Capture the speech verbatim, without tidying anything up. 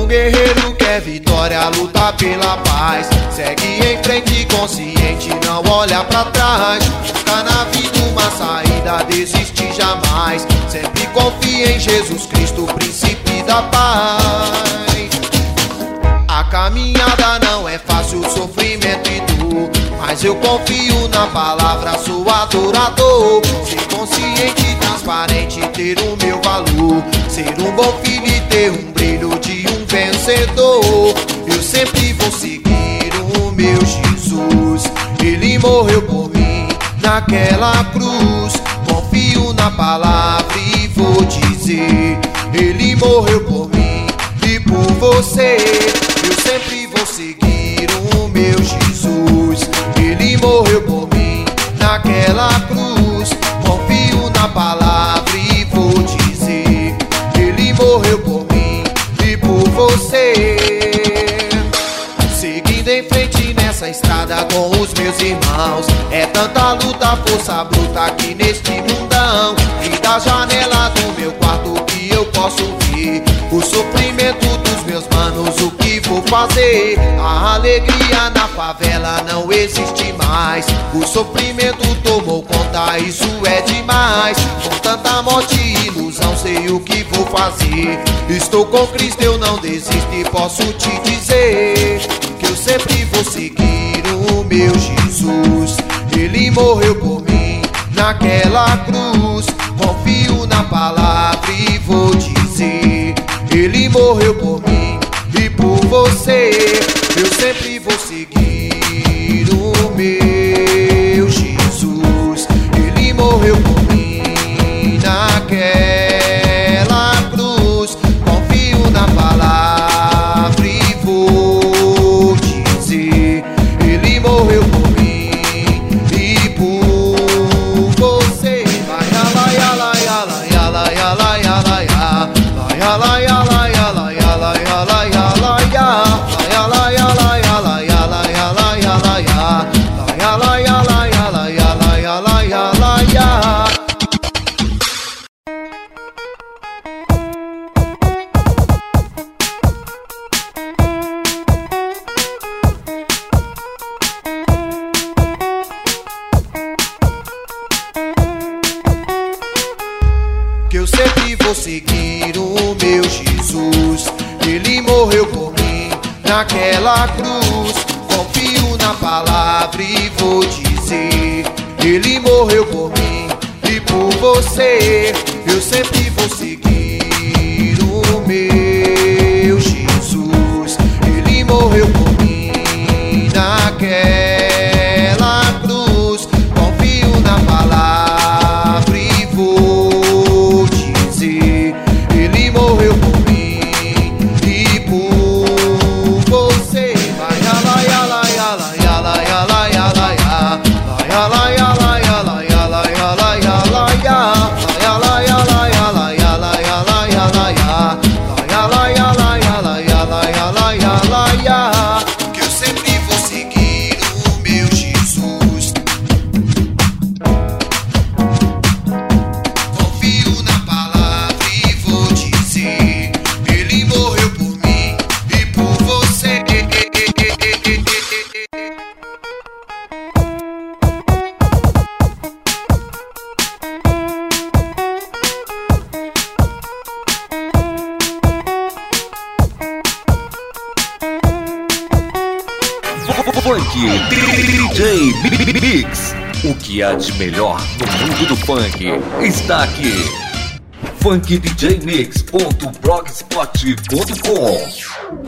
Um guerreiro quer vitória, luta pela paz. Segue em frente consciente, não olha pra trás. Busca na vida uma saída, desiste jamais. Sempre confia em Jesus Cristo, príncipe da paz. A caminhada não é fácil, sofrimento e dor, mas eu confio na palavra, sou adorador. Ser consciente e transparente, ter o meu valor. Ser um bom filho e ter um brilho de um vencedor. Eu sempre vou seguir o meu Jesus. Ele morreu por mim naquela cruz. Confio na palavra e vou dizer: Ele morreu por mim e por você. Eu sempre vou seguir o meu Jesus. Ele morreu por mim naquela cruz. Confio na palavra e vou dizer: Ele morreu por mim e por você. Seguindo em frente nessa estrada com os meus irmãos. É tanta luta, força bruta aqui neste mundão. E da janela do meu quarto que eu posso ver o sofrimento dos meus manos, o que vou fazer? A alegria na favela não existe mais. O sofrimento tomou conta, isso é demais. Com tanta morte e ilusão, sei o que vou fazer. Estou com Cristo, eu não desisto e posso te dizer que eu sempre vou seguir o meu Jesus. Ele morreu por mim naquela cruz. Confio na palavra e vou dizer: Ele morreu por mim e por você. Eu sempre vou seguir o meu Jesus. Ele morreu por mim naquela cruz. Confio na palavra e vou dizer: Ele morreu por mim e por você. Vai ala ala ala ala ala ala ala ala ala que eu sempre vou seguir o meu Jesus. Ele morreu por mim naquela cruz. Confio na palavra e vou dizer: Ele morreu por mim e por você. Eu sempre vou seguir o meu Jesus. Ele morreu por mim naquela cruz. Confio na palavra e vou dizer: Ele morreu por mim e por você. Vai ala ala ala ala ala ala ala ala que eu sempre vou seguir o meu Jesus. Confio na palavra e vou dizer: Ele morreu por mim e por você. Funk D J Mix. O que há de melhor no mundo do funk está aqui. funk d j mix ponto blogspot ponto com